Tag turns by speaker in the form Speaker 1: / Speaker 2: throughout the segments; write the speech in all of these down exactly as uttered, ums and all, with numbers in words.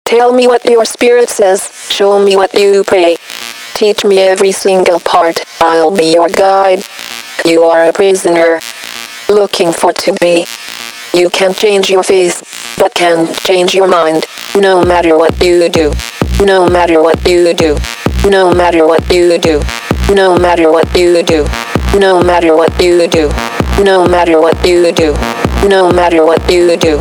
Speaker 1: Tell me what your spirit says, show me what you pray. Teach me every single part, I'll be your guide. You are a prisoner, looking for to be. You can't change your face, but can change your mind. No matter what you do, no matter what you do, no matter what you do, no matter what you do, no matter what you do, no matter what you do, no matter what you do.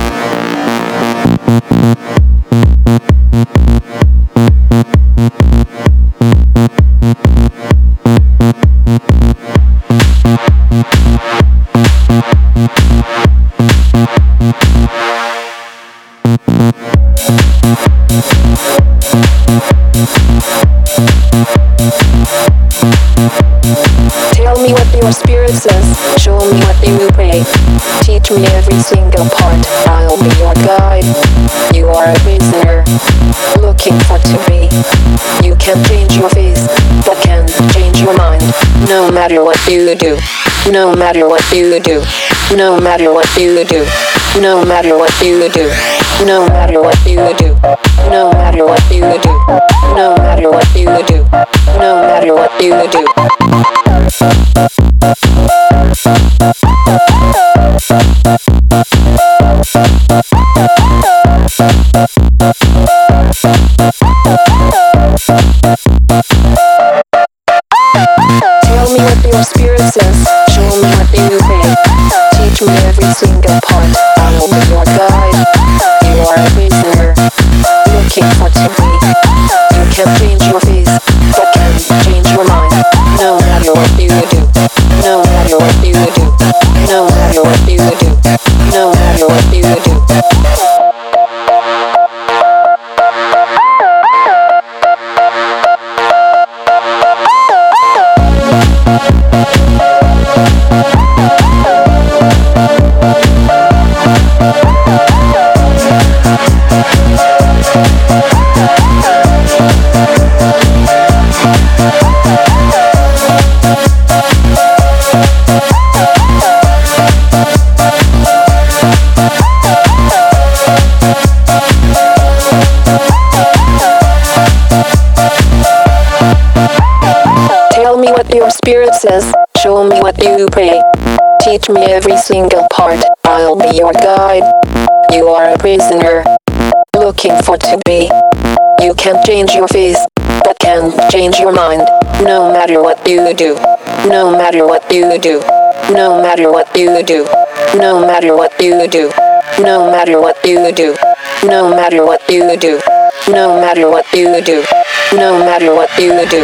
Speaker 1: Tell me what your spirit says, show me what you pray. Teach me every single part, I'll be your guide. You are a prisoner, looking for to be. You can't change your face, but can change your mind. No matter what you do, no matter what you do, no matter what you do, no matter what you do, no matter what you do, no matter what you do, no matter what you do, no matter what you do. Tell me what your spirit says, show me what you pray. Teach me every single part, I will be your guide. You are a prisoner, looking for to be. You can't change your face, but can change your mind. No matter what you do, no matter what you do, no matter what you do, no matter what you do. Tell me what your spirit says, show me what you pray. Teach me every single part, I'll be your guide. You are a prisoner, looking for to be. You can't change your face, but can change your mind. No matter what you do, no matter what you do, no matter what you do, no matter what you do, no matter what you do, no matter what you do, no matter what you do, no matter what you do.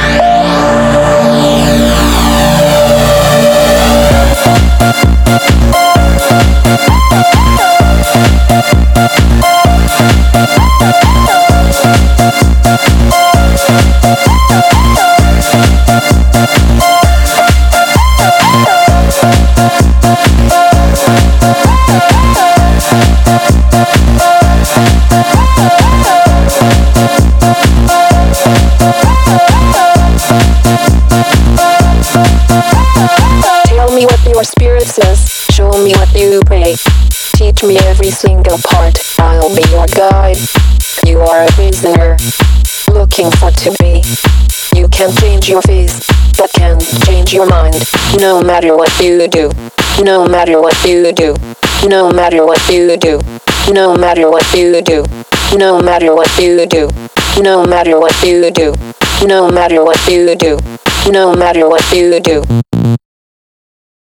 Speaker 1: Tell me what your spirit says, show me what you pray. Teach me every single part, I'll be your guide. You are a prisoner, looking for to be. You can't change your face, but can change your mind. No matter what you do, no matter what you do, no matter what you do, no matter what you do, no matter what you do, no matter what you do, no matter what you do, no matter what you do.